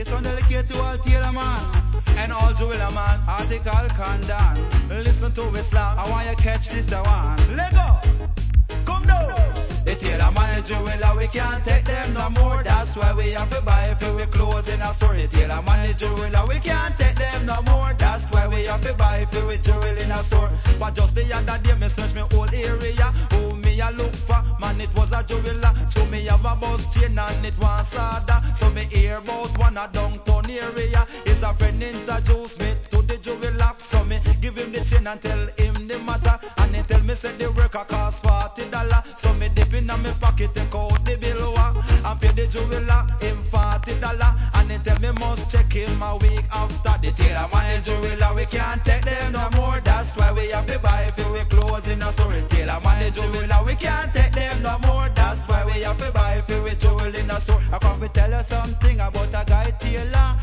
This one dedicated to all tailor man and all jeweler man, article condon. Listen to his slang, I want you catch this one. Let go, come down. The tailor man and jeweler, we can't take them no more. That's why we have to buy for we clothes in a store. The tailor man and jeweler, we can't take them no more. That's why we have to buy for we jewel in a store. But just the other day, me search me whole area. Who me a look for? Man, it was a jeweler. So me have a bus chain and it was sada. So me hear about one a downtown area. His a friend introduced me to the jeweler. So me give him the chain and tell him the matter. And he tell me say the worker cost $40. So me dip in my pocket, take out the bill and pay the jeweler.